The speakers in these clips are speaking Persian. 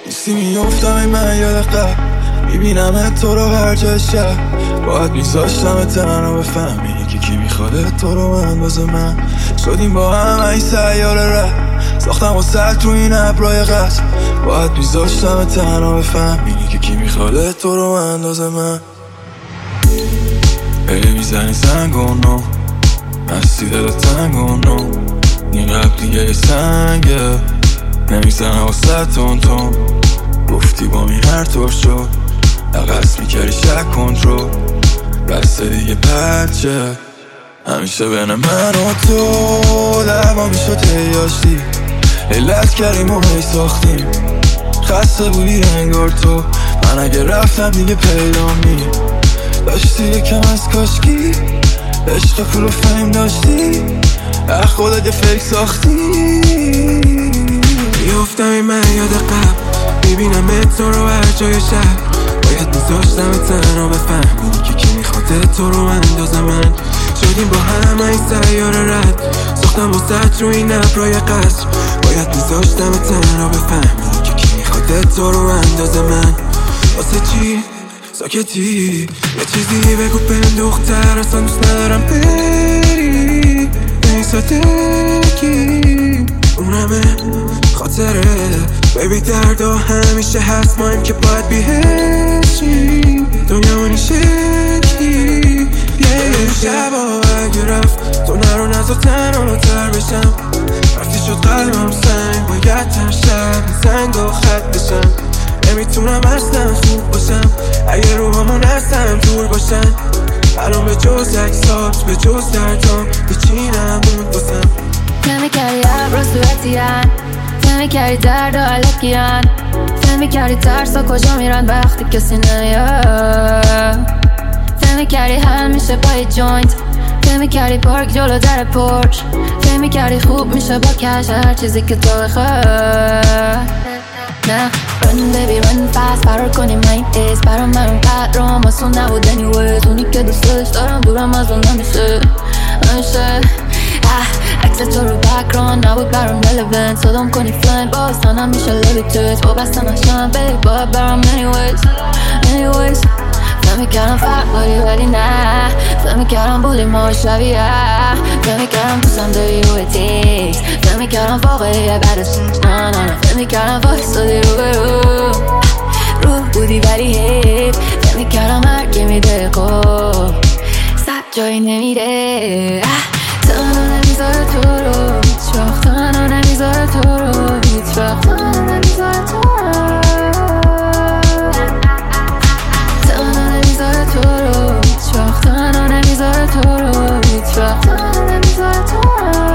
نیستی میافتم این من یاد قبل، میبینم تو رو هر جای شب. باید میذاشتم تنها بفهمی که کی میخواد تو رو اندازه من. شدیم با هم این سیاره رد، ساختم و سر تو این ابرای قصد. باید میذاشتم تنها بفهمی که کی میخواد تو رو اندازه من. میزنی زنگ و نو، مستی دل تنگ و نو، این قبل دیگه یه سنگه نمیزنه واسه تون گفتی با می هر طور شد، عقص میکردی شک کنترل، بسته دیگه پرچه همیشه بین من و تو. دعوا میشد هیاشتی، علت کردیم و هی ساختیم، خسته بودی انگار تو. من اگه رفتم دیگه پیدا می داشتی یکم از کاشکی، عشق پول و فهم داشتی، خودت یه فکر ساختی. میافتم این من یاد قبل، میبینم تو رو هر جای شهر. باید میذاشتم تنها بفهمی که کی میخواد تو رو اندازه من. شدیم با هم این سیاره رد، ساختم با سطر رو این ابرای قصر. باید میذاشتم تنها بفهمی که کی میخواد تو رو اندازه من. واسه چی ساکتی؟ یه چیزی بگو بهم دختر، اصلا دوست ندارم بری این سادگی. اونمه خاطره بیبی، دردا همیشه هست، ما هم که باید بیهشیم دنیامونی شکلی. یه شبا اگه رفت تو نرو نزا تنها تر بشم. رفتی شد قلبم سنگ، باید تر شب سنگ و خط بشم. نمیتونم اصلا خوب باشم اگه روحامون اصلا دور باشن. الان به جز اکسات به جز دردام هیچی نموند باسم. نمیکردی عبر صورتیان، نمیکردی درد و علکیان، نمیکردی ترسا کجا میرن وقتی کسی نمیاد. نمیکردی حل میشه با یه جوینت، نمیکردی پارک جلو در پورچ، نمیکردی خوب میشه با کش هر چیزی که تو بخواد. نه run baby run fast، فرار کنیم این ایز برا من اونقدر رام آسون نبود anyways. اونی که دوستش دارم دورم از اون نمیشه عکس تو رو بکران نبود برام relevant. صدام کنی فلند باز تنم میشه levitate، با بستم اشم baby باید برام anyways. فهمیکردم فرق داری ولی نه، فهمیکردم بودی ما شبیه، فهمیکردم دوستم داری روی تیکس، فهمیکردم واقعیه بعدش نه فهمیکردم وایستادی رو بودی ولی حیف. فهمیکردم هرکی میده خب سب جایی نمیره. تنها نمیذاره تو رو هیچ وقت، تنها نمیذاره تو رو هیچ وقت، تنها نمیذاره تو رو، تنها نمیذاره تو رو هیچ وقت، تنها نمیذاره تو رو هیچ وقت، تنها نمیذاره تو رو.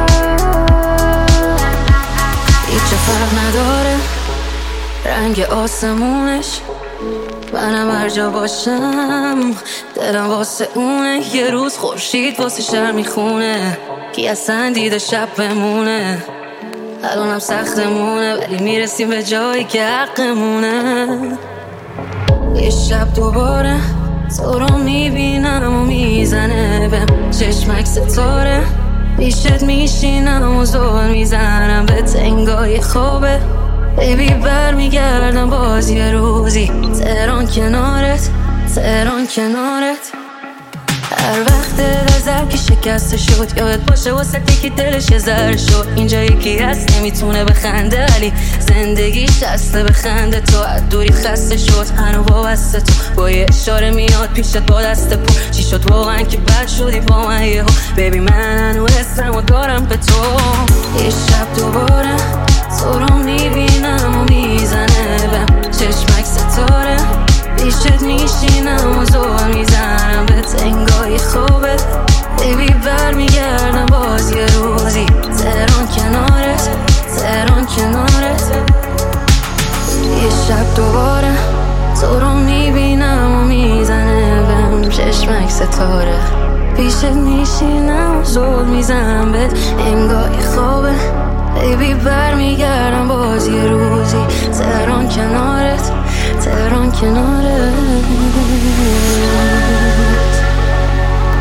هیچ فرق نداره رنگ آسمونش، منم هر جا باشم دلم واسه اونه. یه روز خورشید واسه شهر میخونه، کی اصلا دیده شب بمونه. الانم سختمونه ولی میرسیم به جایی که حقمونه. یه شب دوباره تو رو میبینم و میزنه بهم چشمک ستاره، پیشت میشینم و زول میزنم به تنگای خوابه. بیبی برمیگردم باز یه روزی، تهران کنارت، تهران کنارت. هر وقت دلزم که شکسته شد یاد باشه واسه که دلش یه ذره شد. اینجا یکی هست نمیتونه بخنده ولی زندگیش هسته بخنده. تو از دوری خسته شد هنو وابسته تو، با یه اشاره میاد پیشت با دست پا. چی شد واقعا که بد شدی با من یهو؟ بیبی من هنو حسم و دارم به تو. یه شب دوباره تو رو میبینم و میزنه بهم چشمک ستاره، پیشت میشینم و زول میزنم به تنگای خوبت. بیبی برمیگردم باز یه روزی، تهران کنارت، تهران کنارت. یه شب دوباره تو رو میبینم و میزنه بهم چشمک ستاره، پیشت میشینم و زول میزنم به تنگای خوبت. بیبی برمیگردم باز یه روزی، تهران کنارت، تهران کنارت.